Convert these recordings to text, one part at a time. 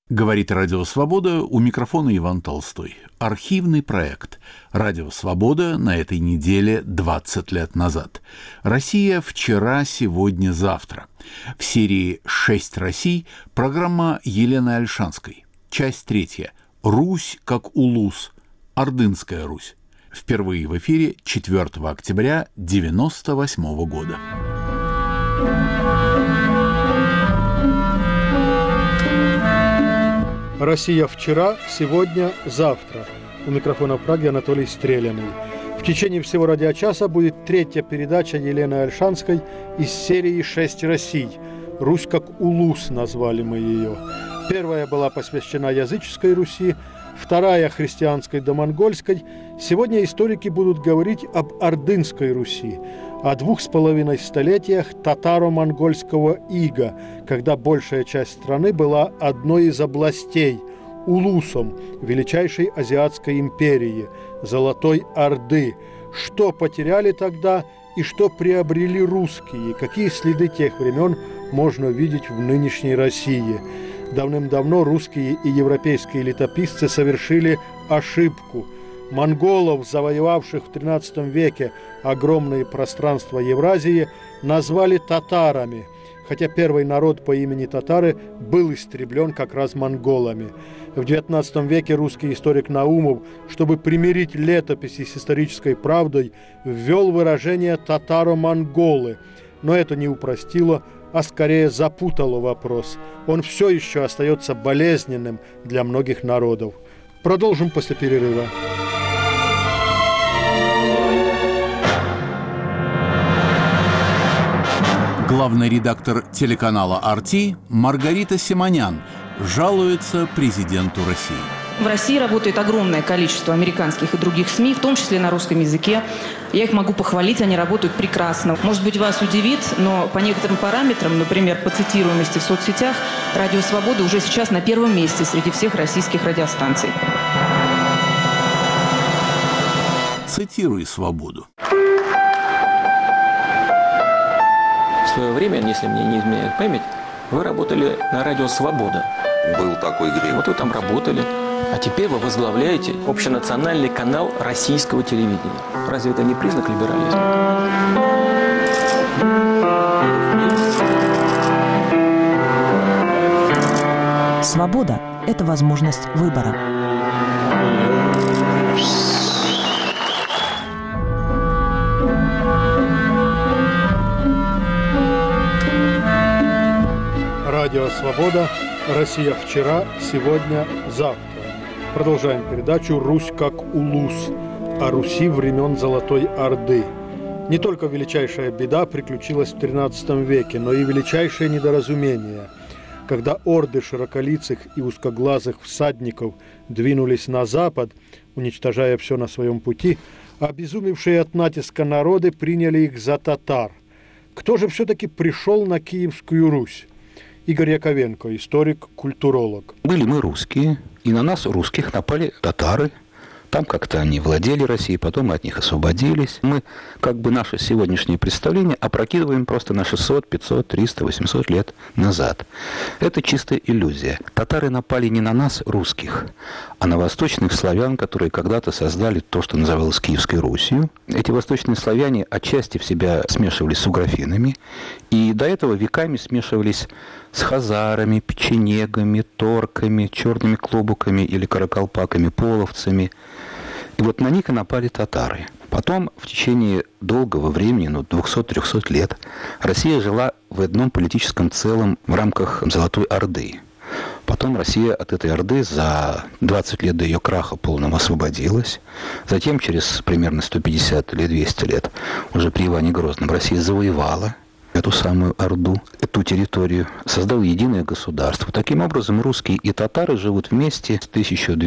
Говорит Радио Свобода, у микрофона Иван Толстой. Архивный проект «Радио Свобода» на этой неделе 20 лет назад. Россия вчера, сегодня, завтра. В серии «6 Россий» программа Елены Ольшанской. Часть 3. «Русь как улус. Ордынская Русь». Впервые в эфире 4 октября 1998 года. Россия вчера, сегодня, завтра. У микрофона в Праге Анатолий Стреляный. В течение всего радиочаса будет третья передача Елены Ольшанской из серии «6 Россий». «Русь как улус» назвали мы ее. Первая была посвящена языческой Руси, вторая – христианской домонгольской. Сегодня историки будут говорить об Ордынской Руси, о 2,5 столетиях татаро-монгольского ига, когда большая часть страны была одной из областей, улусом величайшей азиатской империи, Золотой Орды. Что потеряли тогда и что приобрели русские, какие следы тех времен можно видеть в нынешней России. Давным-давно русские и европейские летописцы совершили ошибку. Монголов, завоевавших в XIII веке огромные пространства Евразии, назвали татарами, хотя первый народ по имени татары был истреблен как раз монголами. В XIX веке русский историк Наумов, чтобы примирить летописи с исторической правдой, ввел выражение «татаро-монголы», но это не упростило, а скорее запутало вопрос. Он все еще остается болезненным для многих народов. Продолжим после перерыва. Главный редактор телеканала «Арти» Маргарита Симонян жалуется президенту России. В России работает огромное количество американских и других СМИ, в том числе на русском языке. Я их могу похвалить, они работают прекрасно. Может быть, вас удивит, но по некоторым параметрам, например, по цитируемости в соцсетях, Радио Свобода уже сейчас на первом месте среди всех российских радиостанций. Цитируй «Свободу». В свое время, если мне не изменяет память, вы работали на Радио Свобода. Был такой грех. Вот вы там работали. А теперь вы возглавляете общенациональный канал российского телевидения. Разве это не признак либерализма? Свобода – это возможность выбора. Радио «Свобода». Россия вчера, сегодня, завтра. Продолжаем передачу «Русь как улус» о Руси времен Золотой Орды. Не только величайшая беда приключилась в XIII веке, но и величайшее недоразумение. Когда орды широколицых и узкоглазых всадников двинулись на запад, уничтожая все на своем пути, обезумевшие от натиска народы приняли их за татар. Кто же все-таки пришел на Киевскую Русь? Игорь Яковенко, историк, культуролог. Были мы русские, и на нас, русских, напали татары. Там как-то они владели Россией, потом мы от них освободились. Мы как бы наше сегодняшнее представление опрокидываем просто на 600, 500, 300, 800 лет назад. Это чистая иллюзия. Татары напали не на нас, русских, а на восточных славян, которые когда-то создали то, что называлось Киевской Русью. Эти восточные славяне отчасти в себя смешивались с угрофинами, и до этого веками смешивались с хазарами, печенегами, торками, черными клобуками или каракалпаками, половцами. И вот на них и напали татары. Потом, в течение долгого времени, 200-300 лет, Россия жила в одном политическом целом в рамках Золотой Орды. Потом Россия от этой Орды за 20 лет до ее краха полного освободилась. Затем, через примерно 150 или 200 лет, уже при Иване Грозном, Россия завоевала эту самую Орду, эту территорию, создал единое государство. Таким образом, русские и татары живут вместе с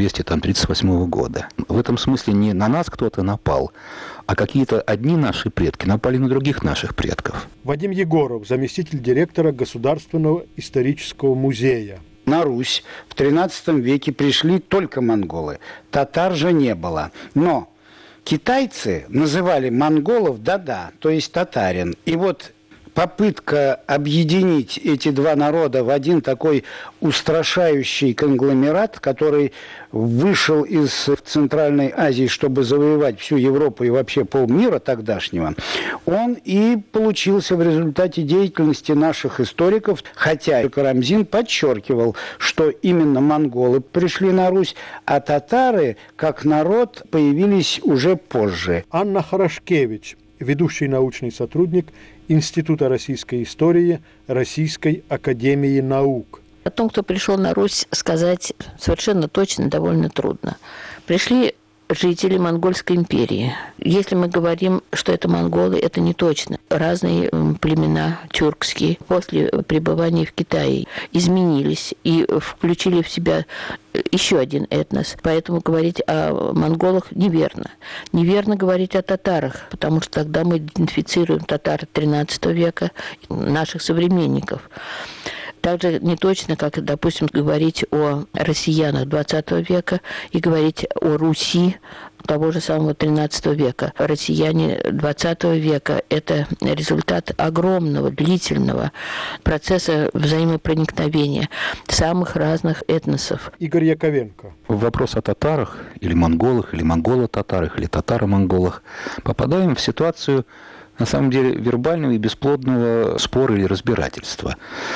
1238 года. В этом смысле не на нас кто-то напал, а какие-то одни наши предки напали на других наших предков. Вадим Егоров, заместитель директора Государственного исторического музея. На Русь в XIII веке пришли только монголы. Татар же не было. Но китайцы называли монголов «да-да», то есть татарин. И вот попытка объединить эти два народа в один такой устрашающий конгломерат, который вышел из Центральной Азии, чтобы завоевать всю Европу и вообще полмира тогдашнего, он и получился в результате деятельности наших историков, хотя Карамзин подчеркивал, что именно монголы пришли на Русь, а татары, как народ, появились уже позже. Анна Хорошкевич, ведущий научный сотрудник Института российской истории Российской академии наук. О том, кто пришел на Русь, сказать совершенно точно довольно трудно. Пришли жители Монгольской империи. Если мы говорим, что это монголы, это не точно. Разные племена тюркские после пребывания в Китае изменились и включили в себя еще один этнос. Поэтому говорить о монголах неверно. Неверно говорить о татарах, потому что тогда мы идентифицируем татар XIII века, наших современников. Также не точно, как, допустим, говорить о россиянах XX века и говорить о Руси того же самого XIII века. Россияне XX века – это результат огромного, длительного процесса взаимопроникновения самых разных этносов. Игорь Яковенко. Вопрос о татарах, или монголах, или монголо-татарах, или татаро-монголах попадаем в ситуацию, на самом деле, вербального и бесплодного спора или разбирательства.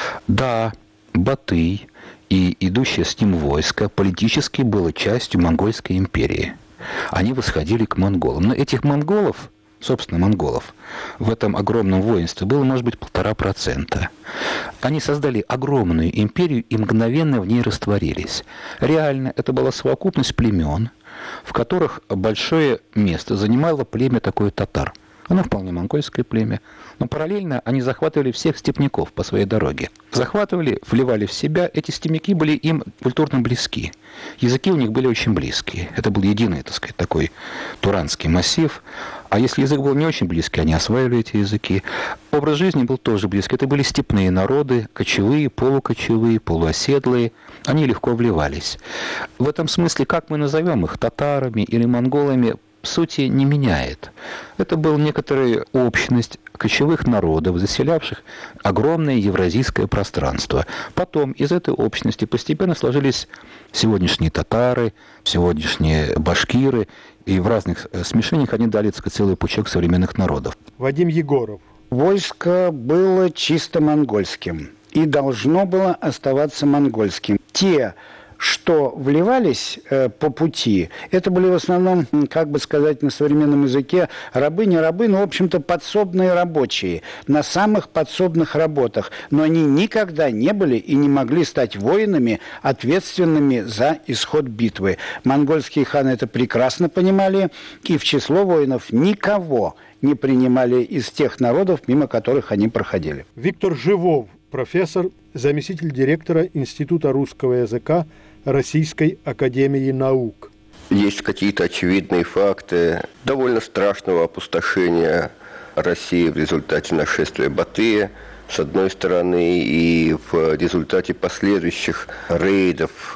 Да, Батый и идущее с ним войско политически было частью Монгольской империи. Они восходили к монголам. Но этих монголов, собственно, монголов, в этом огромном воинстве было, может быть, 1,5%. Они создали огромную империю и мгновенно в ней растворились. Реально, это была совокупность племен, в которых большое место занимало племя такое татар. Оно вполне монгольское племя. Но параллельно они захватывали всех степняков по своей дороге. Захватывали, вливали в себя. Эти степняки были им культурно близки. Языки у них были очень близкие. Это был единый, так сказать, такой туранский массив. А если язык был не очень близкий, они осваивали эти языки. Образ жизни был тоже близкий. Это были степные народы, кочевые, полукочевые, полуоседлые. Они легко вливались. В этом смысле, как мы назовем их, татарами или монголами, в сути не меняет. Это была некоторая общность кочевых народов, заселявших огромное евразийское пространство. Потом из этой общности постепенно сложились сегодняшние татары, сегодняшние башкиры, и в разных смешениях они дали, так сказать, целый пучок современных народов. Вадим Егоров. Войско было чисто монгольским и должно было оставаться монгольским. Те, что вливались по пути, это были в основном, как бы сказать на современном языке, рабы, не рабы, но, в общем-то, подсобные рабочие на самых подсобных работах. Но они никогда не были и не могли стать воинами, ответственными за исход битвы. Монгольские ханы это прекрасно понимали, и в число воинов никого не принимали из тех народов, мимо которых они проходили. Виктор Живов, профессор, заместитель директора Института русского языка Российской академии наук. Есть какие-то очевидные факты довольно страшного опустошения России в результате нашествия Батыя, с одной стороны, и в результате последующих рейдов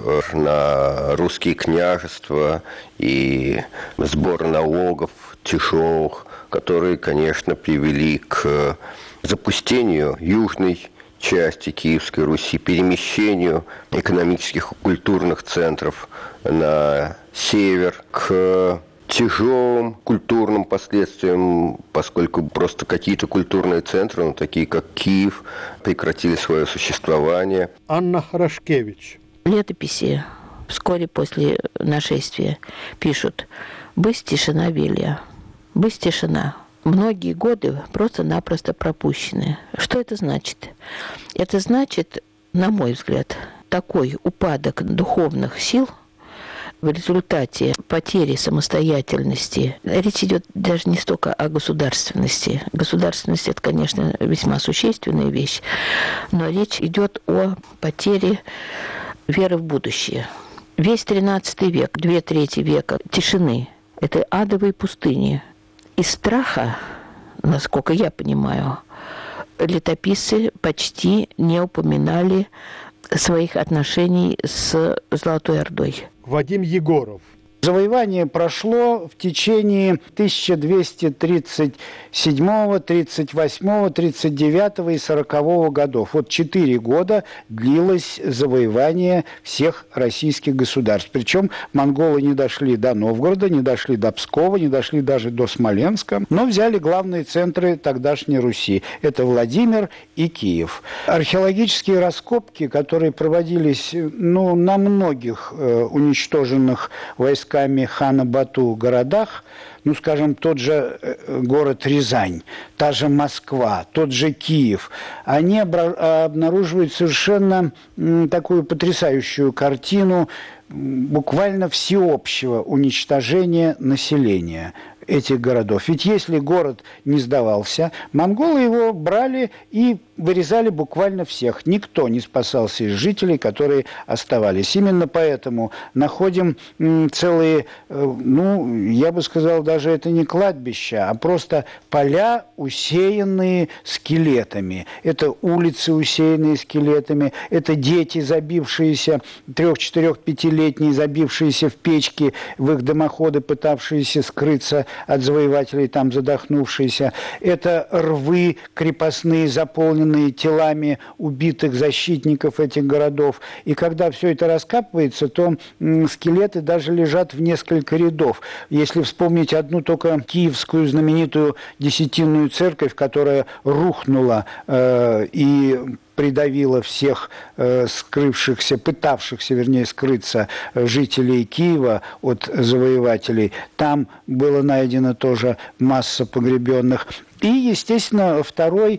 на русские княжества и сбора налогов тяжелых, которые, конечно, привели к запустению южной части Киевской Руси, перемещению экономических и культурных центров на север, к тяжелым культурным последствиям, поскольку просто какие-то культурные центры, такие как Киев, прекратили свое существование. Анна Хорошкевич. Летописи вскоре после нашествия пишут: «Бысть тишина велья, бысть тишина». Многие годы просто-напросто пропущены. Что это значит? Это значит, на мой взгляд, такой упадок духовных сил в результате потери самостоятельности. Речь идет даже не столько о государственности. Государственность – это, конечно, весьма существенная вещь, но речь идет о потере веры в будущее. Весь XIII век, 2/3 века тишины – это адовые пустыни. Из страха, насколько я понимаю, летописцы почти не упоминали своих отношений с Золотой Ордой. Вадим Егоров. Завоевание прошло в течение 1237, 38, 39 и 40 годов. Вот 4 года длилось завоевание всех российских государств. Причем монголы не дошли до Новгорода, не дошли до Пскова, не дошли даже до Смоленска, но взяли главные центры тогдашней Руси. Это Владимир и Киев. Археологические раскопки, которые проводились на многих уничтоженных войсками хана Бату городах, скажем, тот же город Рязань, та же Москва, тот же Киев, они обнаруживают совершенно такую потрясающую картину буквально всеобщего уничтожения населения этих городов. Ведь если город не сдавался, монголы его брали и вырезали буквально всех. Никто не спасался из жителей, которые оставались. Именно поэтому находим целые, я бы сказал, даже это не кладбища, а просто поля, усеянные скелетами. Это улицы, усеянные скелетами. Это дети, забившиеся, 3, 4, 5-летние, забившиеся в печки, в их дымоходы, пытавшиеся скрыться от завоевателей, там задохнувшиеся. Это рвы крепостные, заполненные телами убитых защитников этих городов. И когда все это раскапывается, то скелеты даже лежат в несколько рядов. Если вспомнить одну только киевскую знаменитую Десятинную церковь, которая рухнула и придавила всех скрывшихся, пытавшихся, скрыться жителей Киева от завоевателей. Там было найдено тоже масса погребенных. И, естественно, второй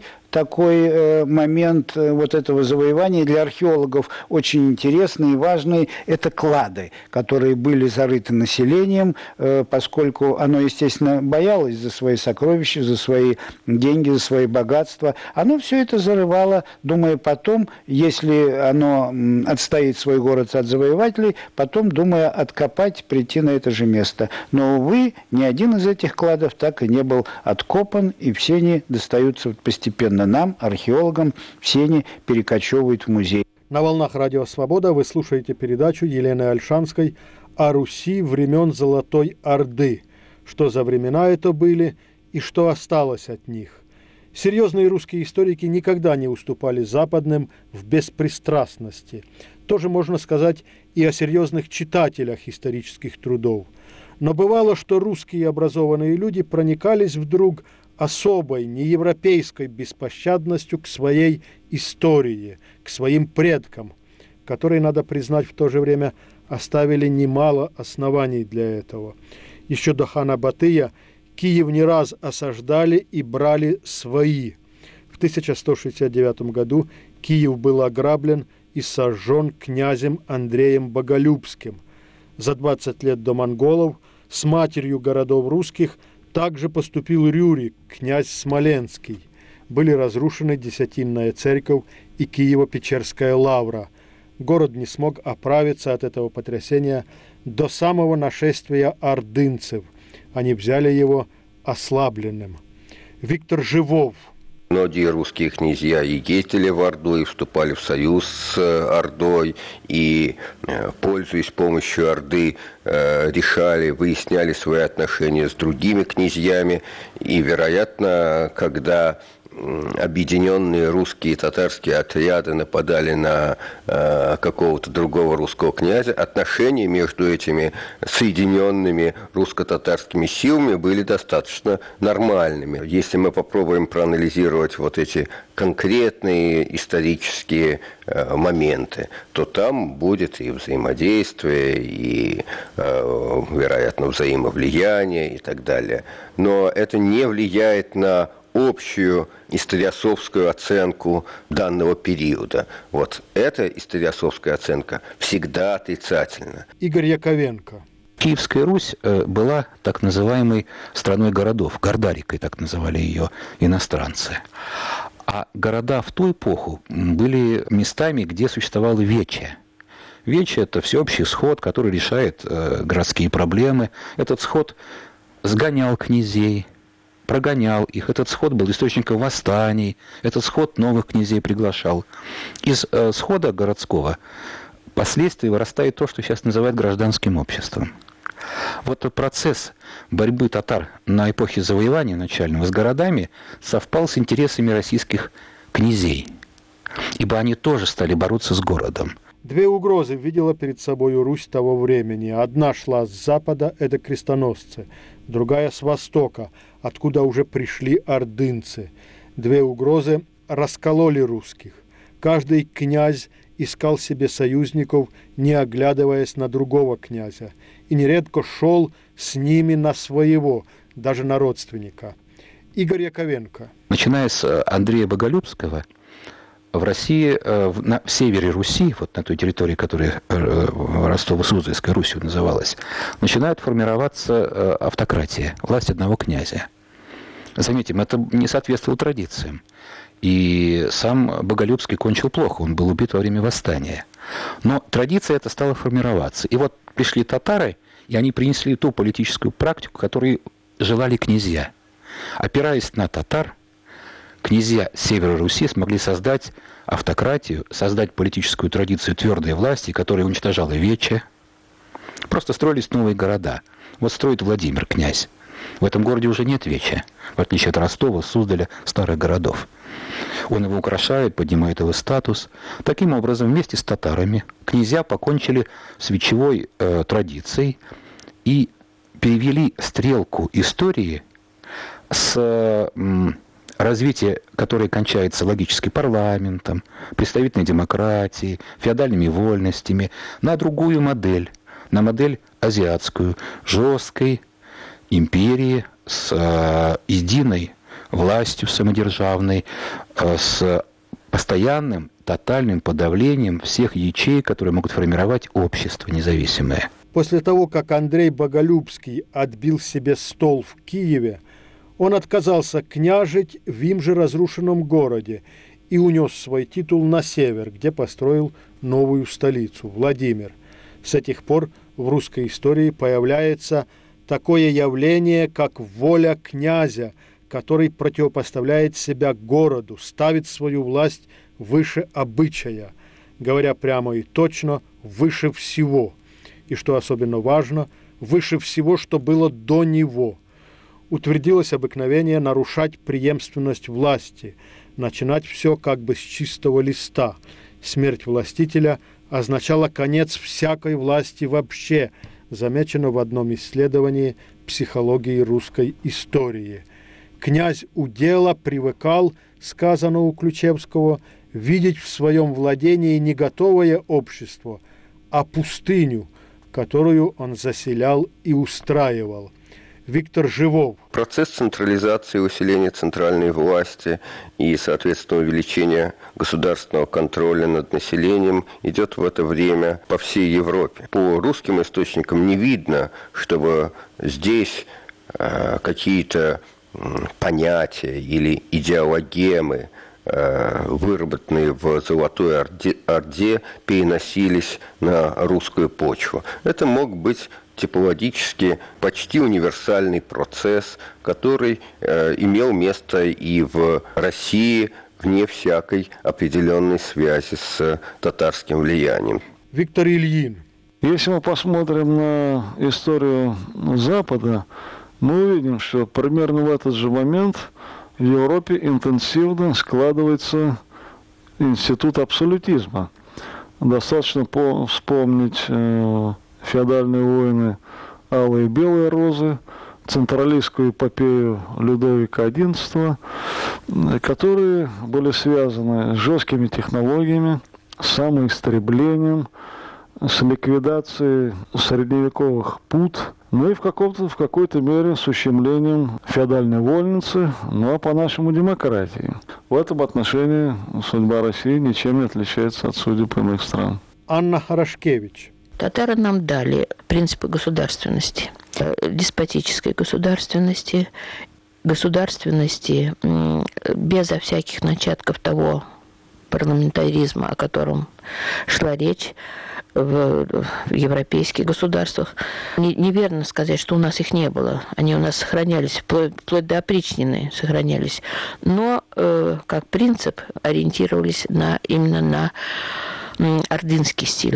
такой момент вот этого завоевания для археологов очень интересный и важный – это клады, которые были зарыты населением, поскольку оно, естественно, боялось за свои сокровища, за свои деньги, за свои богатства. Оно все это зарывало, думая потом, если оно отстоит свой город от завоевателей, потом, думая откопать, прийти на это же место. Но, увы, ни один из этих кладов так и не был откопан, и все они достаются постепенно нам, археологам, все они перекочевывают в музей. На волнах Радио Свобода вы слушаете передачу Елены Ольшанской о Руси времен Золотой Орды. Что за времена это были и что осталось от них. Серьезные русские историки никогда не уступали западным в беспристрастности. Тоже можно сказать и о серьезных читателях исторических трудов. Но бывало, что русские образованные люди проникались вдруг особой, неевропейской беспощадностью к своей истории, к своим предкам, которые, надо признать, в то же время оставили немало оснований для этого. Еще до хана Батыя Киев не раз осаждали и брали свои. В 1169 году Киев был ограблен и сожжен князем Андреем Боголюбским. За 20 лет до монголов с матерью городов русских также поступил Рюрик, князь Смоленский. Были разрушены Десятинная церковь и Киево-Печерская лавра. Город не смог оправиться от этого потрясения до самого нашествия ордынцев. Они взяли его ослабленным. Виктор Живов. Многие русские князья и ездили в Орду, и вступали в союз с Ордой, и, пользуясь помощью Орды, решали, выясняли свои отношения с другими князьями. И, вероятно, когда объединенные русские и татарские отряды нападали на какого-то другого русского князя, отношения между этими соединенными русско-татарскими силами были достаточно нормальными. Если мы попробуем проанализировать вот эти конкретные исторические моменты, то там будет и взаимодействие, и, вероятно, взаимовлияние и так далее. Но это не влияет на общую историософскую оценку данного периода. Вот эта историософская оценка всегда отрицательна. Игорь Яковенко. Киевская Русь была так называемой страной городов, Гордарикой так называли ее иностранцы. А города в ту эпоху были местами, где существовало вече. Вече – это всеобщий сход, который решает городские проблемы. Этот сход сгонял князей, прогонял их. Этот сход был источником восстаний. Этот сход новых князей приглашал. Из схода городского впоследствии вырастает то, что сейчас называют гражданским обществом. Вот процесс борьбы татар на эпохе завоевания начального с городами совпал с интересами российских князей, ибо они тоже стали бороться с городом. Две угрозы видела перед собой Русь того времени. Одна шла с запада, это крестоносцы, другая с востока, откуда уже пришли ордынцы. Две угрозы раскололи русских. Каждый князь искал себе союзников, не оглядываясь на другого князя, и нередко шел с ними на своего, даже на родственника. Игорь Яковенко. Начиная с Андрея Боголюбского, в России, в севере Руси, вот на той территории, которая Ростово-Суздальской Русью называлась, начинает формироваться автократия, власть одного князя. Заметим, это не соответствовало традициям. И сам Боголюбский кончил плохо, он был убит во время восстания. Но традиция эта стала формироваться. И вот пришли татары, и они принесли ту политическую практику, которой желали князья. Опираясь на татар, князья севера Руси смогли создать автократию, создать политическую традицию твердой власти, которая уничтожала вече. Просто строились новые города. Вот строит Владимир, князь. В этом городе уже нет веча, в отличие от Ростова, Суздаля, старых городов. Он его украшает, поднимает его статус. Таким образом, вместе с татарами князья покончили с вечевой традицией и перевели стрелку истории с развития, которое кончается логически парламентом, представительной демократией, феодальными вольностями, на другую модель, на модель азиатскую, жесткой империи с единой властью самодержавной, с постоянным тотальным подавлением всех ячеек, которые могут формировать общество независимое. После того, как Андрей Боголюбский отбил себе стол в Киеве, он отказался княжить в им же разрушенном городе и унес свой титул на север, где построил новую столицу – Владимир. С этих пор в русской истории появляется такое явление, как воля князя, который противопоставляет себя городу, ставит свою власть выше обычая, говоря прямо и точно, выше всего. И что особенно важно, выше всего, что было до него. Утвердилось обыкновение нарушать преемственность власти, начинать все как бы с чистого листа. Смерть властителя означала конец всякой власти вообще, замечено в одном исследовании психологии русской истории. Князь удела привыкал, сказано у Ключевского, видеть в своем владении не готовое общество, а пустыню, которую он заселял и устраивал. Виктор Живов. Процесс централизации, усиления центральной власти и, соответственно, увеличения государственного контроля над населением идет в это время по всей Европе. По русским источникам не видно, чтобы здесь какие-то понятия или идеологемы, выработанные в Золотой Орде, переносились на русскую почву. Это мог быть типологически почти универсальный процесс, который имел место и в России вне всякой определенной связи с татарским влиянием. Виктор Ильин. Если мы посмотрим на историю Запада, мы увидим, что примерно в этот же момент в Европе интенсивно складывается институт абсолютизма. Достаточно вспомнить феодальные войны «Алые и белые розы», централистскую эпопею Людовика XI, которые были связаны с жесткими технологиями, с самоистреблением, с ликвидацией средневековых пут, ну и в какой-то мере с ущемлением феодальной вольницы, ну а по-нашему демократии. В этом отношении судьба России ничем не отличается от судеб иных стран. Анна Хорошкевич. Татары нам дали принципы государственности, деспотической государственности, безо всяких начатков того парламентаризма, о котором шла речь в европейских государствах. Неверно сказать, что у нас их не было. Они у нас сохранялись, вплоть до опричнины сохранялись. Но как принцип ориентировались именно на ордынский стиль.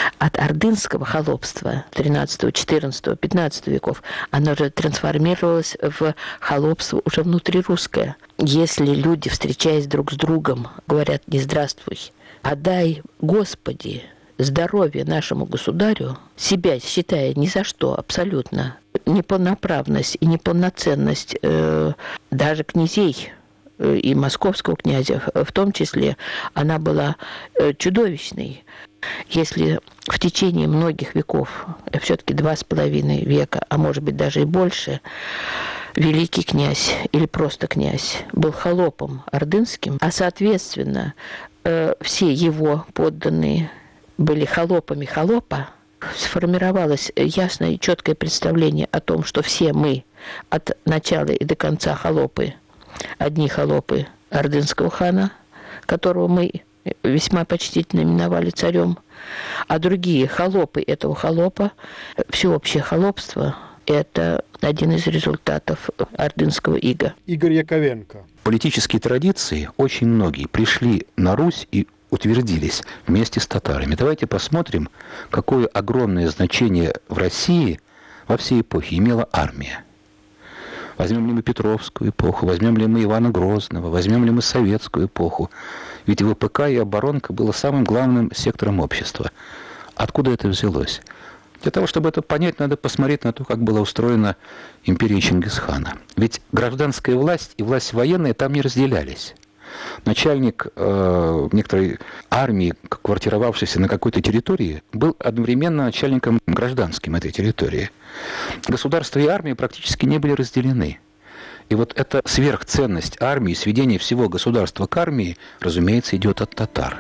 от ордынского холопства 13, 14, 15 веков, оно же трансформировалось в холопство уже внутрирусское. Если люди, встречаясь друг с другом, говорят «не здравствуй», «подай, Господи, здоровье нашему государю», себя считая ни за что абсолютно, неполноправность и неполноценность даже князей и московского князя в том числе, она была чудовищной. Если в течение многих веков, все-таки 2,5 века, а может быть даже и больше, великий князь или просто князь был холопом ордынским, а соответственно все его подданные были холопами холопа, сформировалось ясное и четкое представление о том, что все мы от начала и до конца холопы, одни холопы ордынского хана, которого мы весьма почтительно именовали царем, а другие холопы этого холопа. Всеобщее холопство – это один из результатов ордынского ига. Игорь Яковенко. Политические традиции, очень многие, пришли на Русь и утвердились вместе с татарами. Давайте посмотрим, какое огромное значение в России во всей эпохе имела армия. Возьмем ли мы Петровскую эпоху, возьмем ли мы Ивана Грозного, возьмем ли мы советскую эпоху. Ведь ВПК и оборонка было самым главным сектором общества. Откуда это взялось? Для того, чтобы это понять, надо посмотреть на то, как была устроена империя Чингисхана. Ведь гражданская власть и власть военная там не разделялись. Начальник некоторой армии, квартировавшейся на какой-то территории, был одновременно начальником гражданским этой территории. Государство и армия практически не были разделены. И вот эта сверхценность армии, сведение всего государства к армии, разумеется, идет от татар.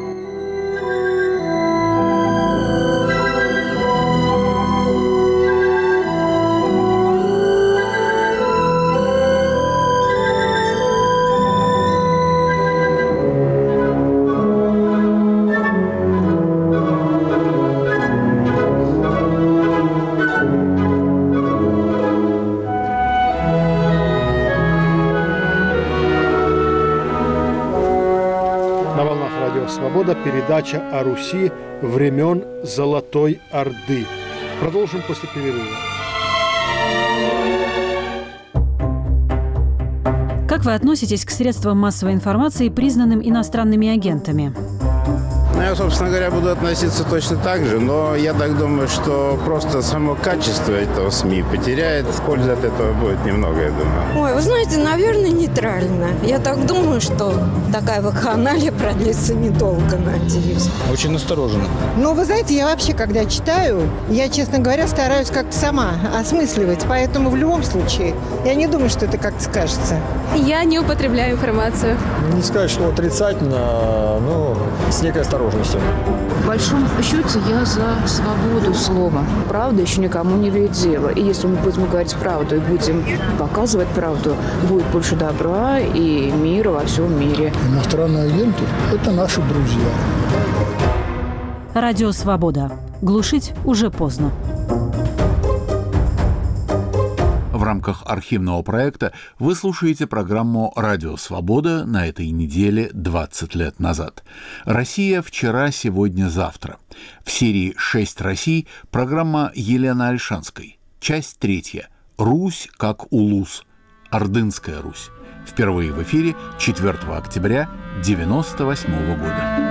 «Свобода» – передача о Руси времен Золотой Орды. Продолжим после перерыва. Как вы относитесь к средствам массовой информации, признанным иностранными агентами? Я, собственно говоря, буду относиться точно так же, но я так думаю, что просто само качество этого СМИ потеряет, пользы от этого будет немного, я думаю. Ой, вы знаете, наверное, нейтрально. Я так думаю, что такая вакханалия продлится недолго, надеюсь. Очень настороженно. Ну, вы знаете, я вообще, когда читаю, я, честно говоря, стараюсь как-то сама осмысливать, поэтому в любом случае я не думаю, что это как-то скажется. Я не употребляю информацию. Не сказать, что отрицательно, но с некой осторожностью. В большом счете я за свободу слова. Правда еще никому не вредит дело. И если мы будем говорить правду и будем показывать правду, будет больше добра и мира во всем мире. Иностранные агенты – это наши друзья. Радио «Свобода». Глушить уже поздно. В рамках архивного проекта вы слушаете программу «Радио Свобода» на этой неделе 20 лет назад. «Россия вчера, сегодня, завтра». В серии «6 Россий» программа Елены Ольшанской. Часть 3. «Русь как улус». Ордынская Русь. Впервые в эфире 4 октября 1998 года.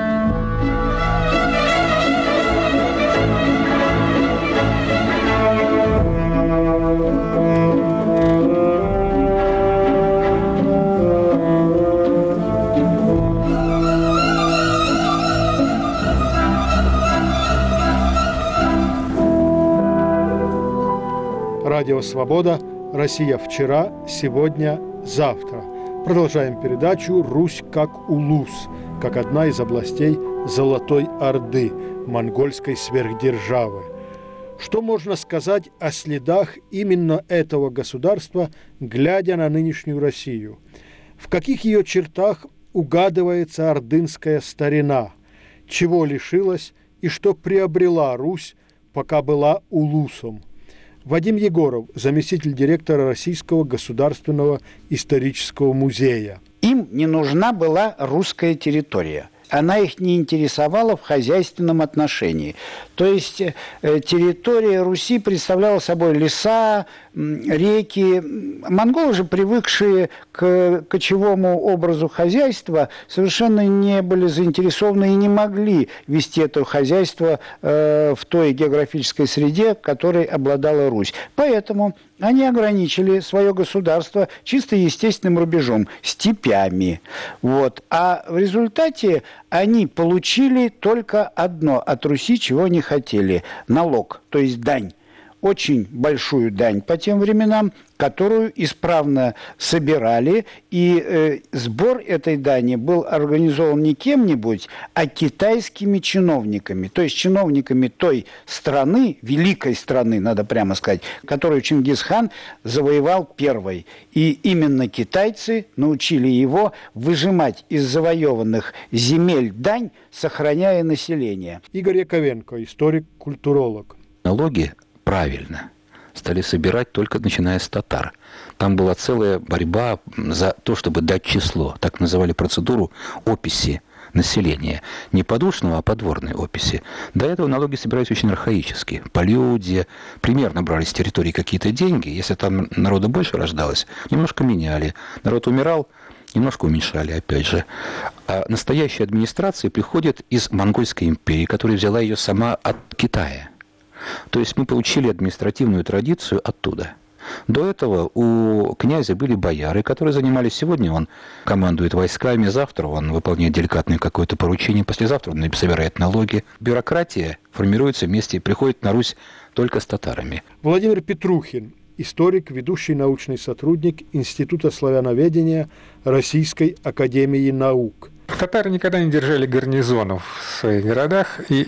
Радио «Свобода», Россия вчера, сегодня, завтра. Продолжаем передачу «Русь как улус», как одна из областей Золотой Орды, монгольской сверхдержавы. Что можно сказать о следах именно этого государства, глядя на нынешнюю Россию? В каких ее чертах угадывается ордынская старина? Чего лишилась и что приобрела Русь, пока была улусом? Вадим Егоров, заместитель директора Российского государственного исторического музея. Им не нужна была русская территория. она их не интересовала в хозяйственном отношении. То есть территория Руси представляла собой леса, реки. Монголы же, привыкшие к кочевому образу хозяйства, совершенно не были заинтересованы и не могли вести это хозяйство в той географической среде, которой обладала Русь. Поэтому они ограничили свое государство чисто естественным рубежом – степями. Вот. А в результате они получили только одно от Руси, чего не хотели – налог, то есть дань. Очень большую дань по тем временам, которую исправно собирали, и сбор этой дани был организован не кем-нибудь, а китайскими чиновниками, то есть чиновниками той страны, великой страны, надо прямо сказать, которую Чингисхан завоевал первой. И именно китайцы научили его выжимать из завоеванных земель дань, сохраняя население. Игорь Яковенко, историк-культуролог. Налоги правильно стали собирать только начиная с татар. Там была целая борьба за то, чтобы дать число. Так называли процедуру описи населения. Не подушного, а подворной описи. До этого налоги собирались очень архаически. По люди, примерно брали с территории какие-то деньги. Если там народу больше рождалось, немножко меняли. Народ умирал, немножко уменьшали, опять же. А настоящая администрация приходит из Монгольской империи, которая взяла ее сама от Китая. То есть мы получили административную традицию оттуда. До этого у князя были бояры, которые занимались. Сегодня он командует войсками, завтра он выполняет деликатное какое-то поручение, послезавтра он собирает налоги. Бюрократия формируется вместе, приходит на Русь только с татарами. Владимир Петрухин, историк, ведущий научный сотрудник Института славяноведения Российской академии наук. Татары никогда не держали гарнизонов в своих городах, и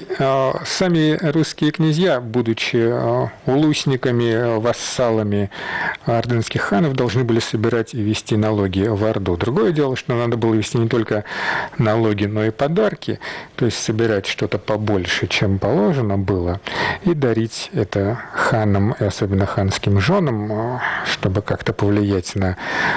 сами русские князья, будучи улусниками, вассалами ордынских ханов, должны были собирать и вести налоги в Орду. Другое дело, что надо было вести не только налоги, но и подарки, то есть собирать что-то побольше, чем положено было, и дарить это ханам, и особенно ханским женам, чтобы как-то повлиять на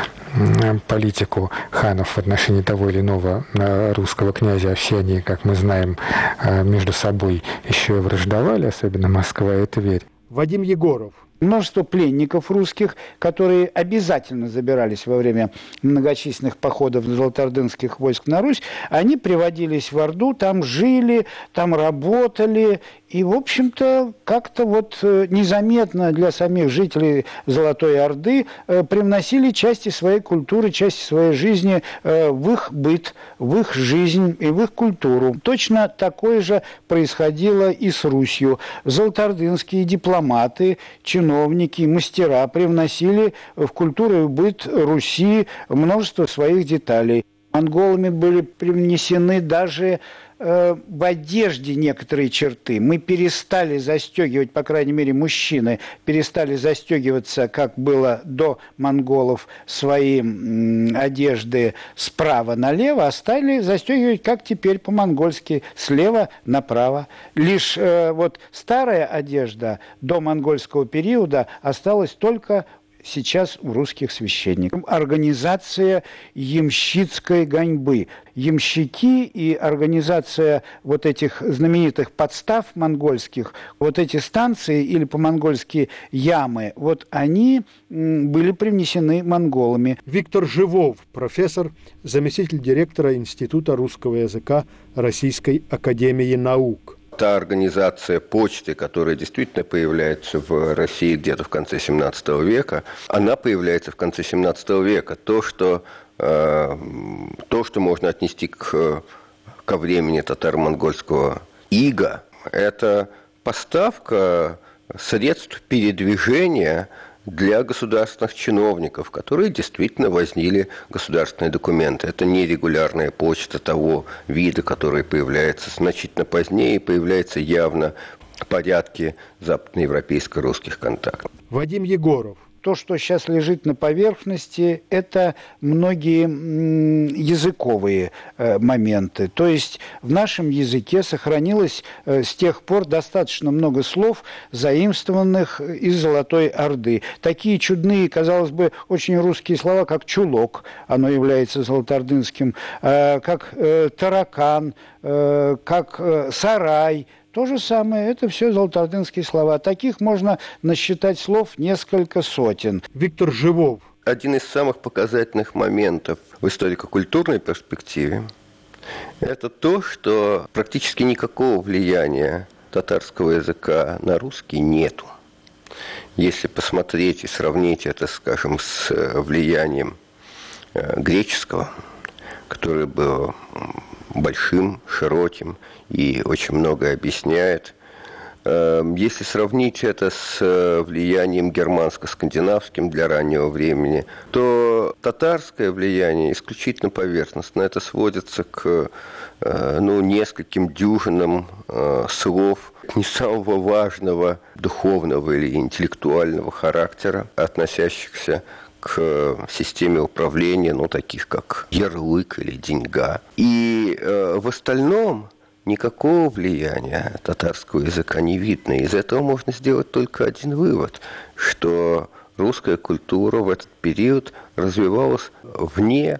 политику ханов в отношении того или иного русского князя. А все они, как мы знаем, между собой еще и враждовали, особенно Москва и Тверь. Вадим Егоров. Множество пленников русских, которые обязательно забирались во время многочисленных походов золотоордынских войск на Русь, они приводились в Орду, там жили, там работали, и, в общем-то, как-то вот незаметно для самих жителей Золотой Орды привносили части своей культуры, части своей жизни в их быт, в их жизнь и в их культуру. Точно такое же происходило и с Русью. Золотоордынские дипломаты, чиновники, мастера привносили в культуру и быт Руси множество своих деталей. Монголами были привнесены даже в одежде некоторые черты. Мы перестали застегивать, по крайней мере, мужчины перестали застегиваться, как было до монголов, свои одежды справа налево, а стали застегивать, как теперь по-монгольски, слева направо. Лишь вот старая одежда до монгольского периода осталась только сейчас у русских священников. Организация ямщицкой гоньбы. Ямщики и организация вот этих знаменитых подстав монгольских, вот эти станции или по-монгольски ямы, вот они были привнесены монголами. Виктор Живов, профессор, заместитель директора Института русского языка Российской академии наук. Та организация почты, которая действительно появляется в России где-то в конце 17 века, она появляется в конце 17 века. То, что можно отнести ко времени татаро-монгольского ига, это поставка средств передвижения для государственных чиновников, которые действительно вознили государственные документы. Это нерегулярная почта того вида, который появляется значительно позднее и появляется явно в порядке западноевропейско-русских контактов. Вадим Егоров, то, что сейчас лежит на поверхности, это многие языковые моменты. То есть в нашем языке сохранилось с тех пор достаточно много слов, заимствованных из Золотой Орды. Такие чудные, казалось бы, очень русские слова, как чулок, оно является золотоордынским, как таракан, как сарай. То же самое, это все золотоордынские слова. Таких можно насчитать слов несколько сотен. Виктор Живов. Один из самых показательных моментов в историко-культурной перспективе – это то, что практически никакого влияния татарского языка на русский нету. Если посмотреть и сравнить это, скажем, с влиянием греческого, которое было большим, широким и очень многое объясняет. Если сравнить это с влиянием германско-скандинавским для раннего времени, то татарское влияние исключительно поверхностно. Это сводится к нескольким дюжинам слов не самого важного духовного или интеллектуального характера, относящихся к системе управления, таких как ярлык или деньга. И в остальном никакого влияния татарского языка не видно. Из этого можно сделать только один вывод, что русская культура в этот период развивалась вне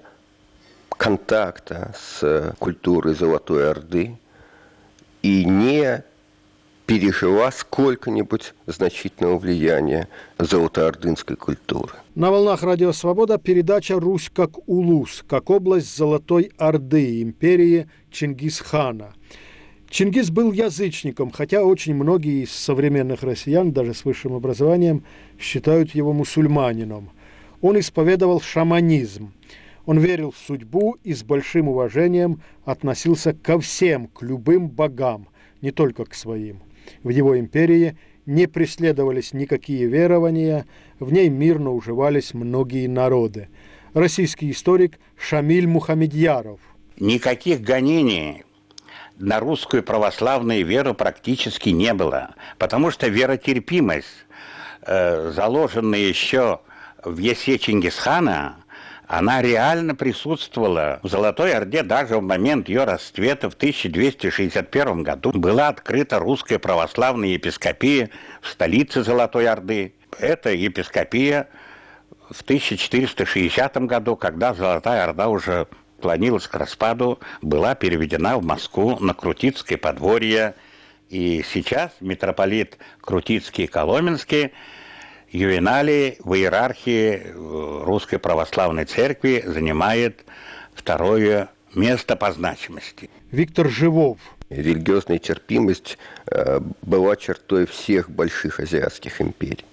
контакта с культурой Золотой Орды и не пережила сколько-нибудь значительного влияния золотоордынской культуры. На волнах Радио Свобода передача «Русь как улус», как область Золотой Орды, империи Чингисхана. Чингис был язычником, хотя очень многие из современных россиян, даже с высшим образованием, считают его мусульманином. Он исповедовал шаманизм. Он верил в судьбу и с большим уважением относился ко всем, к любым богам, не только к своим. В его империи не преследовались никакие верования, в ней мирно уживались многие народы. Российский историк Шамиль Мухамедьяров. Никаких гонений на русскую православную веру практически не было, потому что веротерпимость, заложенная еще в ясе Чингисхана, она реально присутствовала в Золотой Орде. Даже в момент ее расцвета в 1261 году была открыта русская православная епископия в столице Золотой Орды. Эта епископия в 1460 году, когда Золотая Орда уже клонилась к распаду, была переведена в Москву на Крутицкое подворье. И сейчас митрополит Крутицкий и Коломенский Ювеналий в иерархии Русской Православной Церкви занимает второе место по значимости. Виктор Живов. Религиозная терпимость была чертой всех больших азиатских империй.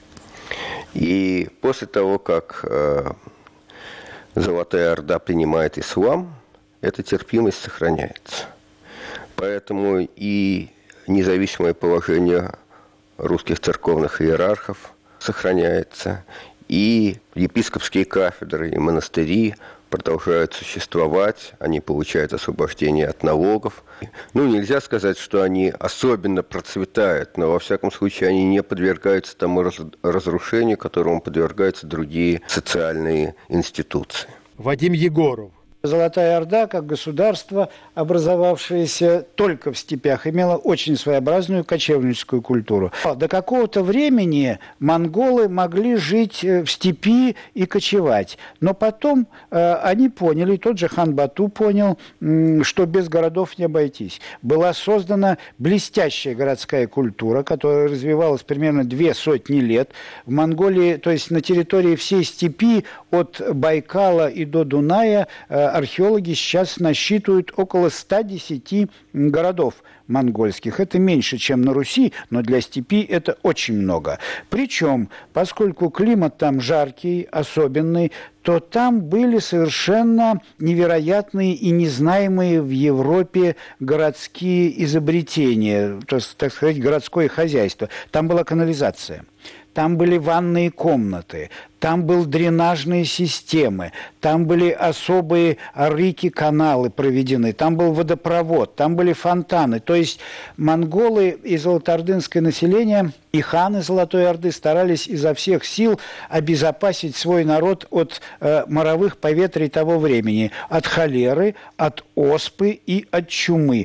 И после того, как Золотая Орда принимает ислам, эта терпимость сохраняется. Поэтому и независимое положение русских церковных иерархов сохраняется, и епископские кафедры и монастыри продолжают существовать, они получают освобождение от налогов. Нельзя сказать, что они особенно процветают, но во всяком случае они не подвергаются тому разрушению, которому подвергаются другие социальные институции. Вадим Егоров. Золотая Орда, как государство, образовавшееся только в степях, имела очень своеобразную кочевническую культуру. До какого-то времени монголы могли жить в степи и кочевать. Но потом они поняли, тот же хан Бату понял, что без городов не обойтись. Была создана блестящая городская культура, которая развивалась примерно 200 лет. В Монголии, то есть на территории всей степи, от Байкала и до Дуная, археологи сейчас насчитывают около 110 городов монгольских. Это меньше, чем на Руси, но для степи это очень много. Причем, поскольку климат там жаркий, особенный, то там были совершенно невероятные и незнаемые в Европе городские изобретения, то есть, так сказать, городское хозяйство. Там была канализация. там были ванные комнаты, там были дренажные системы, там были особые реки-каналы проведены, там был водопровод, там были фонтаны. То есть монголы и золотоордынское население, и ханы Золотой Орды старались изо всех сил обезопасить свой народ от моровых поветрий того времени, от холеры, от оспы и от чумы,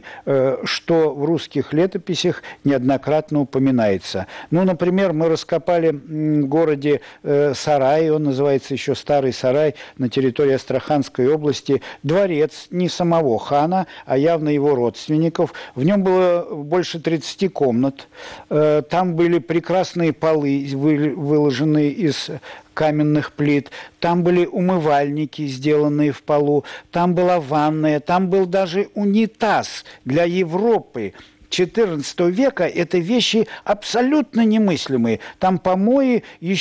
что в русских летописях неоднократно упоминается. Ну, например, мы раскопали в городе Сарай, он называется еще Старый Сарай, на территории Астраханской области, дворец не самого хана, а явно его родственников. В нем было больше 30 комнат. Там были прекрасные полы, выложенные из каменных плит, там были умывальники, сделанные в полу, там была ванная, там был даже унитаз. Для Европы XIV века это вещи абсолютно немыслимые. Там помои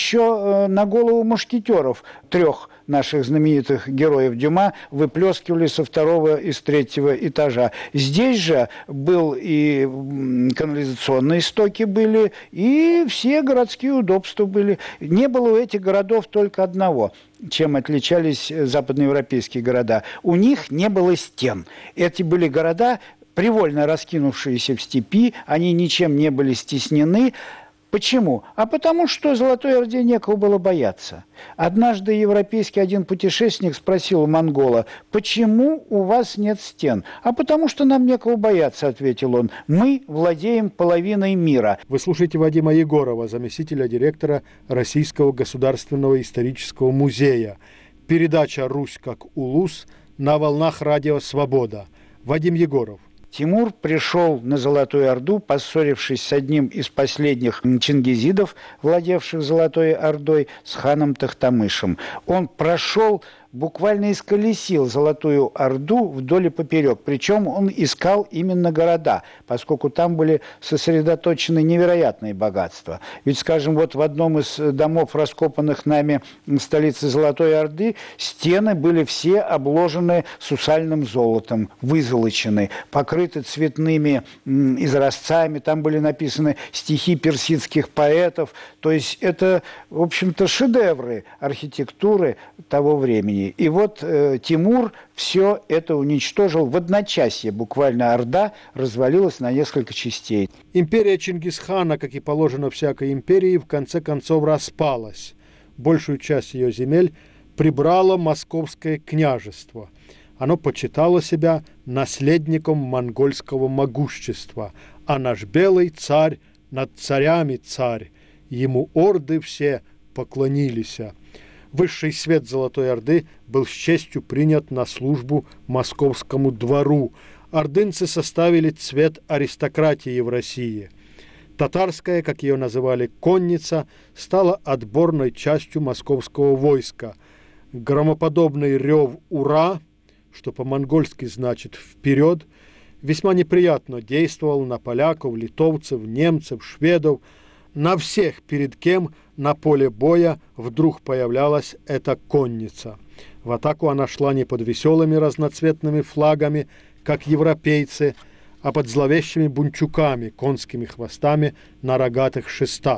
еще на голову мушкетеров, 3 наших знаменитых героев Дюма, выплескивали со 2-го и с 3-го этажа. Здесь же был и канализационные стоки были, и все городские удобства были. Не было у этих городов только одного, чем отличались западноевропейские города. У них не было стен. Эти были города, привольно раскинувшиеся в степи, они ничем не были стеснены. Почему? А потому что Золотой Орде некого было бояться. Однажды европейский один путешественник спросил у монгола: «Почему у вас нет стен?» «А потому что нам некого бояться», — ответил он. «Мы владеем половиной мира». Вы слушаете Вадима Егорова, заместителя директора Российского государственного исторического музея. Передача «Русь как улус» на волнах радио «Свобода». Вадим Егоров. Тимур пришел на Золотую Орду, поссорившись с одним из последних чингизидов, владевших Золотой Ордой, с ханом Тохтамышем. Он прошел, буквально исколесил Золотую Орду вдоль и поперек. Причем он искал именно города, поскольку там были сосредоточены невероятные богатства. Ведь, скажем, вот в одном из домов, раскопанных нами в столице Золотой Орды, стены были все обложены сусальным золотом, вызолочены, покрыты цветными изразцами. Там были написаны стихи персидских поэтов. То есть это, в общем-то, шедевры архитектуры того времени. И вот Тимур все это уничтожил в одночасье. Буквально Орда развалилась на несколько частей. Империя Чингисхана, как и положено всякой империи, в конце концов распалась. Большую часть ее земель прибрало Московское княжество. Оно почитало себя наследником монгольского могущества, а наш белый царь над царями царь, ему орды все поклонились. Высший свет Золотой Орды был с честью принят на службу московскому двору. Ордынцы составили цвет аристократии в России. Татарская, как ее называли, конница, стала отборной частью московского войска. Громоподобный рев «Ура!», что по-монгольски значит «вперед», весьма неприятно действовал на поляков, литовцев, немцев, шведов, на всех, перед кем на поле боя вдруг появлялась эта конница. В атаку она шла не под веселыми разноцветными флагами, как европейцы, а под зловещими бунчуками, конскими хвостами на рогатых шестах.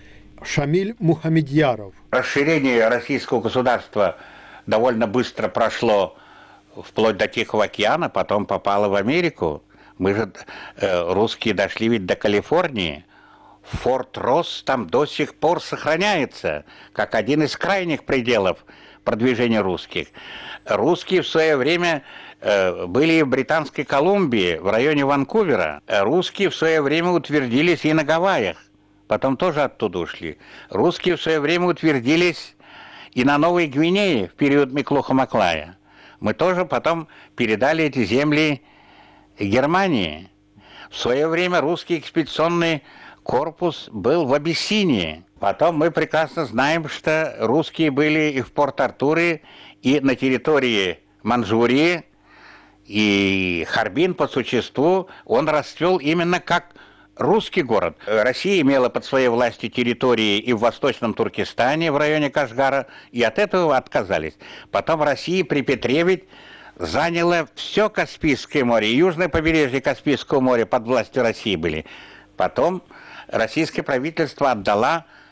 Шамиль Мухамедьяров. Расширение российского государства довольно быстро прошло вплоть до Тихого океана, потом попало в Америку. Мы же, русские, дошли ведь до Калифорнии. Форт Росс там до сих пор сохраняется, как один из крайних пределов продвижения русских. Русские в свое время были в Британской Колумбии, в районе Ванкувера. Русские в свое время утвердились и на Гавайях, потом тоже оттуда ушли. Русские в свое время утвердились и на Новой Гвинее в период Миклуха-Маклая. Мы тоже потом передали эти земли Германии. В свое время русский экспедиционный корпус был в Абиссинии. Потом мы прекрасно знаем, что русские были и в Порт-Артуре, и на территории Манчжурии, и Харбин по существу, он расцвел именно как русский город. Россия имела под своей властью территории и в Восточном Туркестане, в районе Кашгара, и от этого отказались. Потом Россия при Петре ведь заняла все Каспийское море, и южное побережье Каспийского моря под властью России были. Потом российское правительство отдало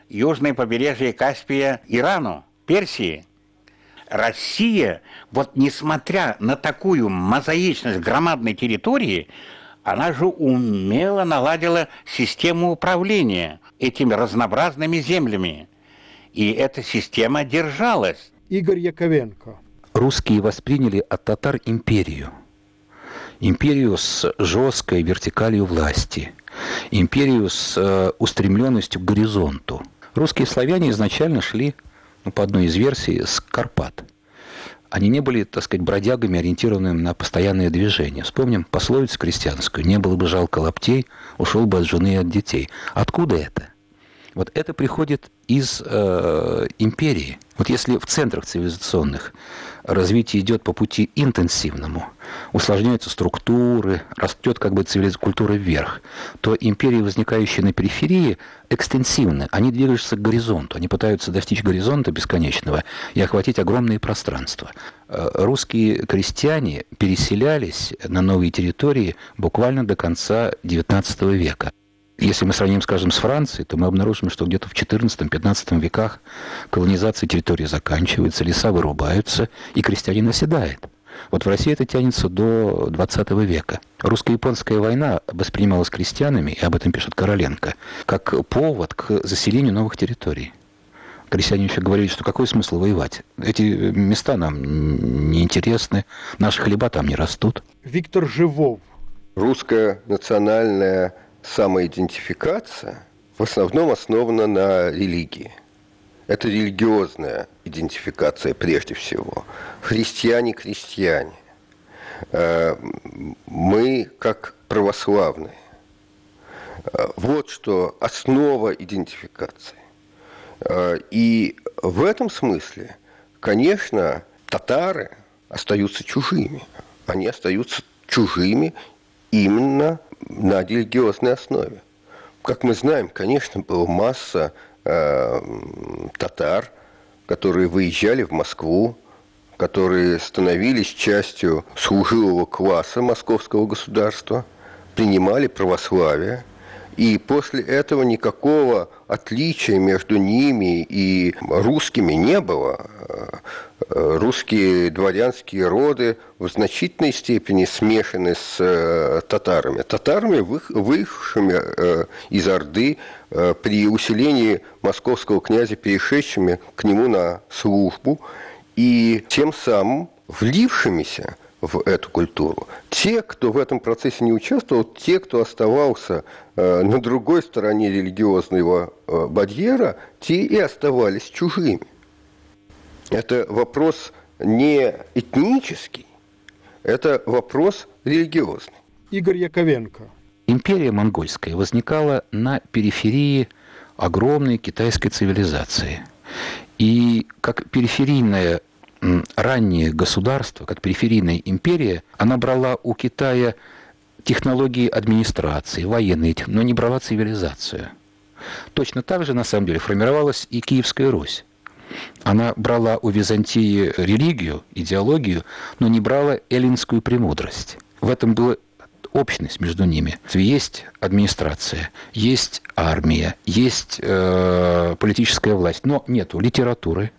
южное побережье Каспия Ирану, Персии. Россия, вот несмотря на такую мозаичность громадной территории, она же умело наладила систему управления этими разнообразными землями. И эта система держалась. Игорь Яковенко. Русские восприняли от татар империю. Империю с жесткой вертикалью власти. Империю с устремленностью к горизонту. Русские славяне изначально шли, по одной из версий, с Карпат. Они не были, так сказать, бродягами, ориентированными на постоянное движение. Вспомним пословицу крестьянскую: «Не было бы жалко лаптей, ушел бы от жены и от детей». Откуда это? Вот это приходит из империи. Вот если в центрах цивилизационных развитие идет по пути интенсивному, усложняются структуры, растет как бы культура вверх, то империи, возникающие на периферии, экстенсивны. Они движутся к горизонту, они пытаются достичь горизонта бесконечного и охватить огромные пространства. Русские крестьяне переселялись на новые территории буквально до конца XIX века. Если мы сравним, скажем, с Францией, то мы обнаружим, что где-то в XIV-XV веках колонизация территории заканчивается, леса вырубаются, и крестьянин оседает. Вот в России это тянется до XX века. Русско-японская война воспринималась крестьянами, и об этом пишет Короленко, как повод к заселению новых территорий. Крестьяне еще говорили, что какой смысл воевать? Эти места нам не интересны, наши хлеба там не растут. Виктор Живов. Русская национальная самоидентификация в основном основана на религии. Это религиозная идентификация прежде всего. Христиане. Мы как православные. Вот что основа идентификации. И в этом смысле, конечно, татары остаются чужими. Они остаются чужими именно на религиозной основе. Как мы знаем, конечно, была масса татар, которые выезжали в Москву, которые становились частью служилого класса московского государства, принимали православие, и после этого никакого отличия между ними и русскими не было. Русские дворянские роды в значительной степени смешаны с татарами. Татарами, выехавшими из Орды при усилении московского князя, перешедшими к нему на службу, и тем самым влившимися в эту культуру. Те, кто в этом процессе не участвовал, те, кто оставался на другой стороне религиозного барьера, те и оставались чужими. Это вопрос не этнический, это вопрос религиозный. Игорь Яковенко. Империя монгольская возникала на периферии огромной китайской цивилизации. И как периферийное раннее государство, как периферийная империя, она брала у Китая технологии администрации, военные, но не брала цивилизацию. Точно так же, на самом деле, формировалась и Киевская Русь. Она брала у Византии религию, идеологию, но не брала эллинскую премудрость. В этом была общность между ними. Есть администрация, есть армия, есть политическая власть, но нету литературы.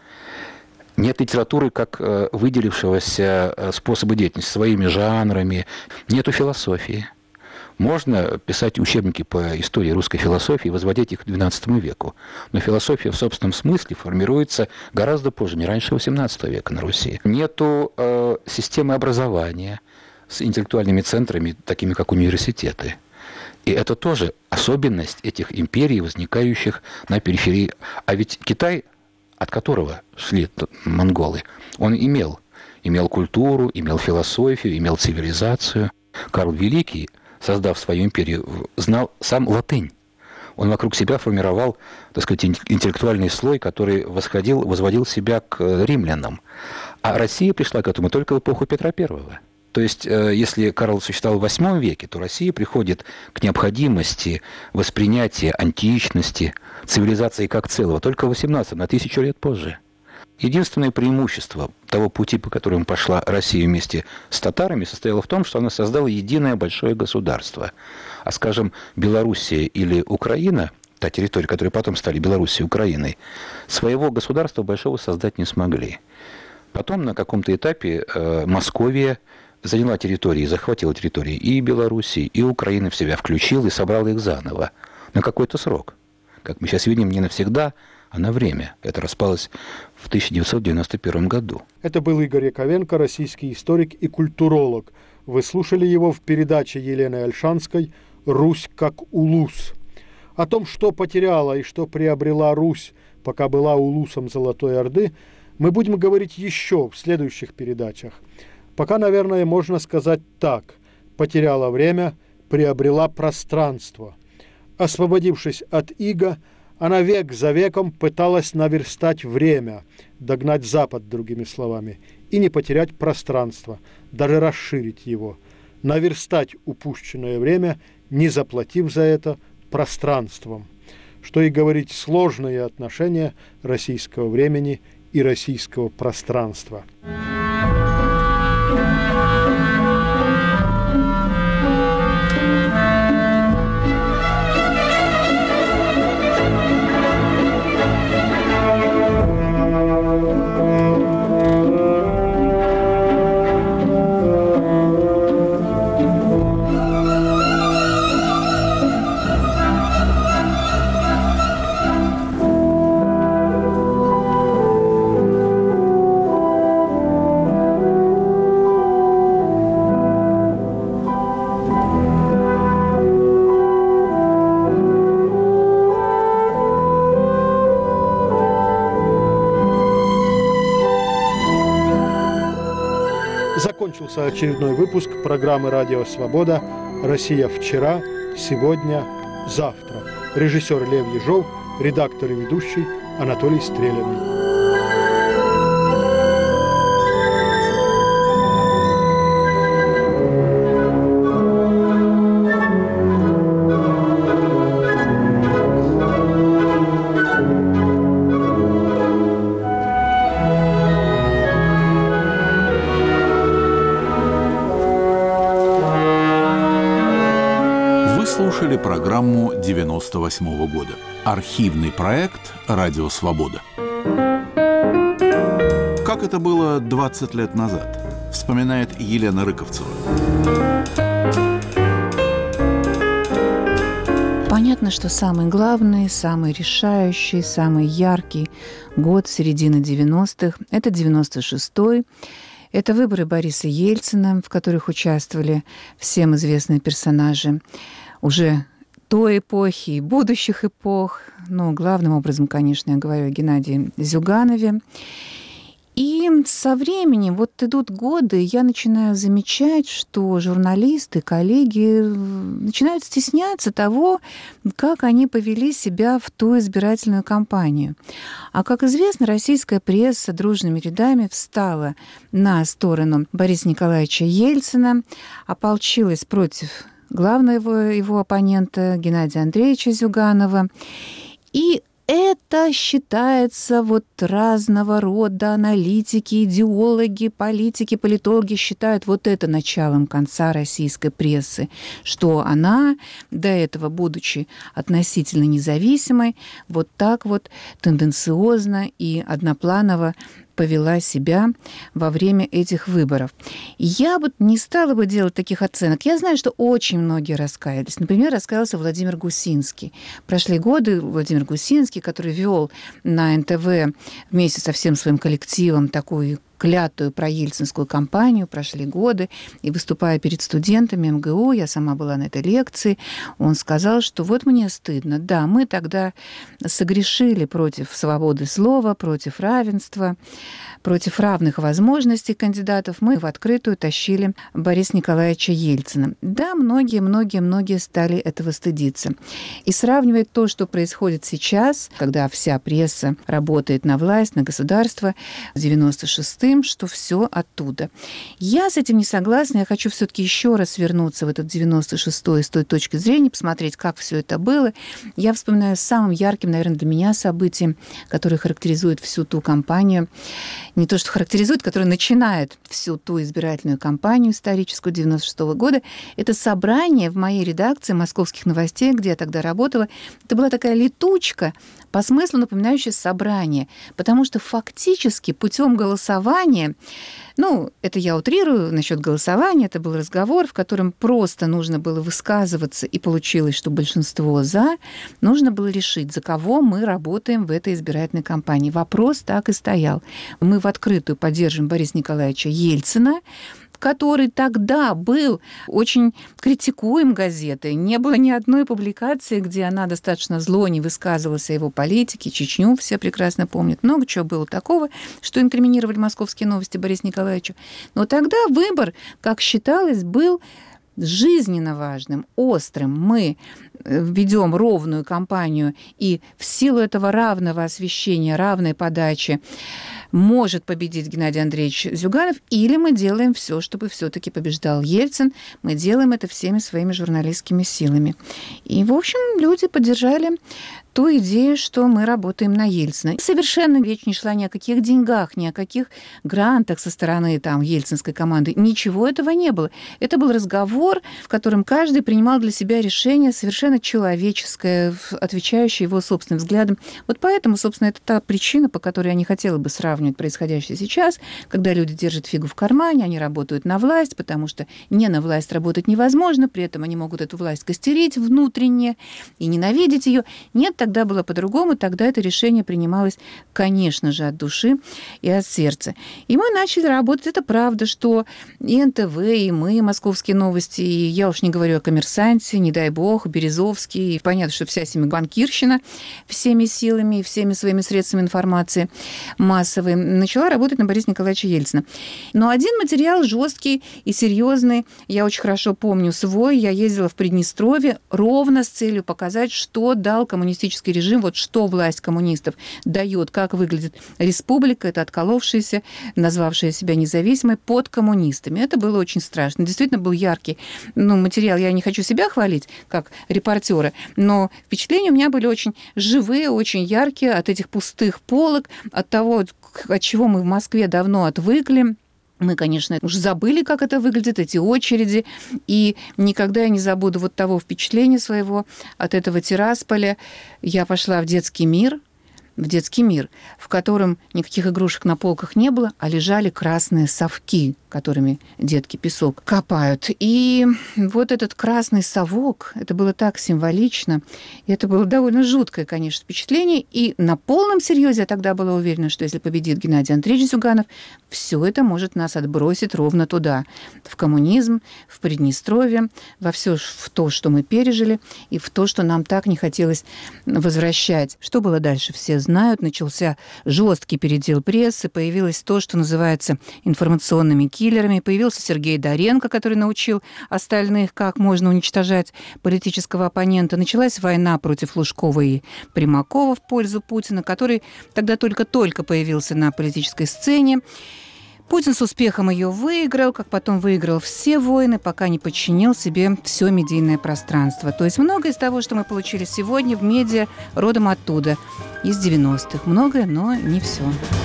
Нет литературы как выделившегося способа деятельности своими жанрами. Нету философии. Можно писать учебники по истории русской философии, возводить их к XII веку. Но философия в собственном смысле формируется гораздо позже, не раньше XVIII века на Руси. Нету системы образования с интеллектуальными центрами, такими как университеты. И это тоже особенность этих империй, возникающих на периферии. А ведь Китай, от которого шли монголы, он имел культуру, имел философию, имел цивилизацию. Карл Великий, создав свою империю, знал сам латынь. Он вокруг себя формировал, так сказать, интеллектуальный слой, который возводил себя к римлянам. А Россия пришла к этому только в эпоху Петра I. То есть, если Карл существовал в VIII веке, то Россия приходит к необходимости воспринятия античности, цивилизации как целого только в XVIII, на 1000 лет позже. Единственное преимущество того пути, по которому пошла Россия вместе с татарами, состояло в том, что она создала единое большое государство. А, скажем, Белоруссия или Украина та территория, которые потом стали Белоруссией и Украиной, своего государства большого создать не смогли. Потом на каком-то этапе Московия заняла территории, захватила территории и Белоруссии, и Украины в себя включила и собрала их заново на какой-то срок. Как мы сейчас видим, не навсегда, а на время. Это распалось в 1991 году. Это был Игорь Яковенко, российский историк и культуролог. Вы слушали его в передаче Елены Ольшанской «Русь как улус». О том, что потеряла и что приобрела Русь, пока была улусом Золотой Орды, мы будем говорить еще в следующих передачах. Пока, наверное, можно сказать так. Потеряла время, приобрела пространство. Освободившись от ига, она век за веком пыталась наверстать время, догнать Запад, другими словами, и не потерять пространство, даже расширить его, наверстать упущенное время, не заплатив за это пространством. Что и говорить, сложные отношения российского времени и российского пространства. Закончился очередной выпуск программы «Радио Свобода. Россия вчера, сегодня, завтра». Режиссер Лев Ежов, редактор и ведущий Анатолий Стреляный. Слушали программу 98-го года. Архивный проект «Радио Свобода». Как это было 20 лет назад, вспоминает Елена Рыковцева. Понятно, что самый главный, самый решающий, самый яркий год середины 90-х – это 96-й. Это выборы Бориса Ельцина, в которых участвовали всем известные персонажи уже той эпохи и будущих эпох. Но главным образом, конечно, я говорю о Геннадии Зюганове. И со временем, вот идут годы, я начинаю замечать, что журналисты, коллеги начинают стесняться того, как они повели себя в ту избирательную кампанию. А, как известно, российская пресса дружными рядами встала на сторону Бориса Николаевича Ельцина, ополчилась против главного его оппонента Геннадия Андреевича Зюганова. И это считается, вот разного рода аналитики, идеологи, политики, политологи считают вот это началом конца российской прессы, что она, до этого, будучи относительно независимой, вот так вот тенденциозно и однопланово повела себя во время этих выборов. Я бы не стала бы делать таких оценок. Я знаю, что очень многие раскаялись. Например, раскаялся Владимир Гусинский. Прошли годы, Владимир Гусинский, который вел на НТВ вместе со всем своим коллективом такую клятую проельцинскую кампанию, прошли годы, и выступая перед студентами МГУ, я сама была на этой лекции, он сказал, что вот мне стыдно, да, мы тогда согрешили против свободы слова, против равенства, против равных возможностей кандидатов, мы в открытую тащили Бориса Николаевича Ельцина. Да, многие стали этого стыдиться. И сравнивать то, что происходит сейчас, когда вся пресса работает на власть, на государство, 96 простым, что все оттуда. Я с этим не согласна. Я хочу все-таки еще раз вернуться в этот 96-й с той точки зрения, посмотреть, как все это было. Я вспоминаю самым ярким, наверное, для меня событием, которое характеризует всю ту кампанию. Не то, что характеризует, которое начинает всю ту избирательную кампанию историческую 96-го года. Это собрание в моей редакции «Московских новостей», где я тогда работала. Это была такая летучка, по смыслу напоминающая собрание, потому что фактически путем голосования, это я утрирую насчет голосования, это был разговор, в котором просто нужно было высказываться, и получилось, что большинство «за», нужно было решить, за кого мы работаем в этой избирательной кампании. Вопрос так и стоял. Мы в открытую поддерживаем Бориса Николаевича Ельцина, который тогда был очень критикуем газетой. Не было ни одной публикации, где она достаточно зло не высказывалась о его политике. Чечню все прекрасно помнят. Много чего было такого, что инкриминировали «Московские новости» Борису Николаевичу. Но тогда выбор, как считалось, был жизненно важным, острым. Мы ведем ровную кампанию, и в силу этого равного освещения, равной подачи может победить Геннадий Андреевич Зюганов, или мы делаем все, чтобы все-таки побеждал Ельцин. Мы делаем это всеми своими журналистскими силами. И, в общем, люди поддержали ту идею, что мы работаем на Ельцина. Совершенно речь не шла ни о каких деньгах, ни о каких грантах со стороны ельцинской команды. Ничего этого не было. Это был разговор, в котором каждый принимал для себя решение совершенно человеческое, отвечающее его собственным взглядам. Вот поэтому, собственно, это та причина, по которой я не хотела бы сравнивать происходящее сейчас, когда люди держат фигу в кармане, они работают на власть, потому что не на власть работать невозможно, при этом они могут эту власть костерить внутренне и ненавидеть ее. Нет, тогда было по-другому, тогда это решение принималось, конечно же, от души и от сердца. И мы начали работать. Это правда, что и НТВ, и мы, «Московские новости», и я уж не говорю о «Коммерсанте», не дай бог, Березовский, и понятно, что вся банкирщина всеми силами и всеми своими средствами информации массовой начала работать на Бориса Николаевича Ельцина. Но один материал жесткий и серьезный, я очень хорошо помню свой, я ездила в Приднестровье ровно с целью показать, что дал коммунистический режим, вот что власть коммунистов дает, как выглядит республика, это отколовшаяся, назвавшая себя независимой, под коммунистами. Это было очень страшно. Действительно был яркий материал. Я не хочу себя хвалить, как репортера, но впечатления у меня были очень живые, очень яркие от этих пустых полок, от того, от чего мы в Москве давно отвыкли. Мы, конечно, уже забыли, как это выглядит, эти очереди, и никогда я не забуду вот того впечатления своего от этого Тирасполя. Я пошла в детский мир, в котором никаких игрушек на полках не было, а лежали красные совки, которыми детки песок копают. И вот этот красный совок, это было так символично, и это было довольно жуткое, конечно, впечатление. И на полном серьезе я тогда была уверена, что если победит Геннадий Андреевич Зюганов, все это может нас отбросить ровно туда, в коммунизм, в Приднестровье, во все в то, что мы пережили, и в то, что нам так не хотелось возвращать. Что было дальше, все знают. Начался жесткий передел прессы, появилось то, что называется информационными киллерами. Появился Сергей Доренко, который научил остальных, как можно уничтожать политического оппонента. Началась война против Лужкова и Примакова в пользу Путина, который тогда только-только появился на политической сцене. Путин с успехом ее выиграл, как потом выиграл все войны, пока не подчинил себе все медийное пространство. То есть многое из того, что мы получили сегодня в медиа, родом оттуда, из 90-х. Многое, но не все.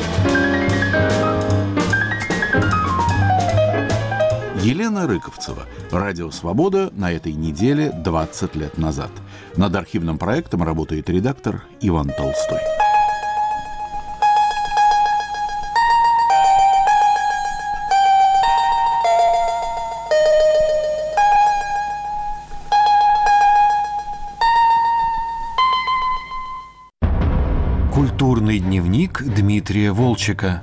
Елена Рыковцева. Радио «Свобода» на этой неделе 20 лет назад. Над архивным проектом работает редактор Иван Толстой. Культурный дневник Дмитрия Волчека.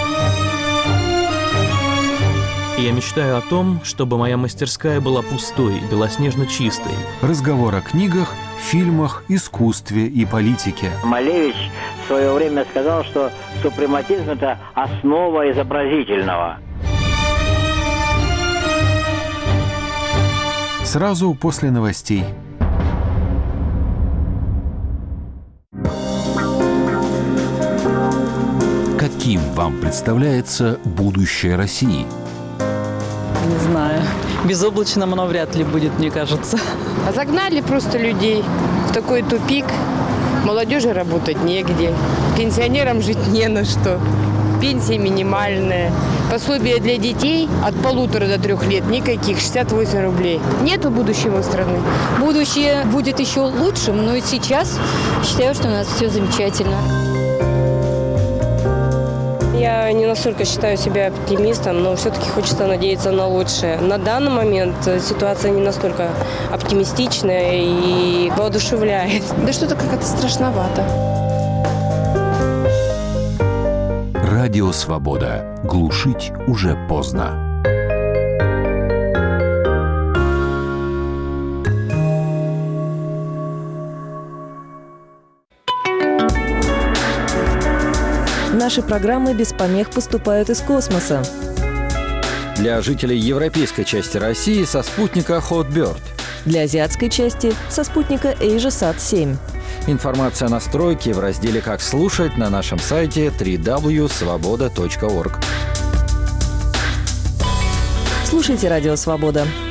Я мечтаю о том, чтобы моя мастерская была пустой, белоснежно чистой. Разговор о книгах, фильмах, искусстве и политике. Малевич в свое время сказал, что супрематизм – это основа изобразительного. Сразу после новостей. Каким вам представляется будущее России? Не знаю. Безоблачным оно вряд ли будет, мне кажется. Загнали просто людей в такой тупик. Молодежи работать негде. Пенсионерам жить не на что. Пенсия минимальная. Пособие для детей от 1,5 до 3 лет никаких, 68 рублей. Нету будущего страны. Будущее будет еще лучшим, но и сейчас считаю, что у нас все замечательно. Я не настолько считаю себя оптимистом, но все-таки хочется надеяться на лучшее. На данный момент ситуация не настолько оптимистичная и воодушевляет. Да что-то как-то страшновато. Радио «Свобода». Глушить уже поздно. Наши программы без помех поступают из космоса. Для жителей европейской части России со спутника Hotbird. Для азиатской части со спутника AsiaSat-7. Информация о настройке в разделе «Как слушать» на нашем сайте www.svoboda.org. Слушайте «Радио Свобода».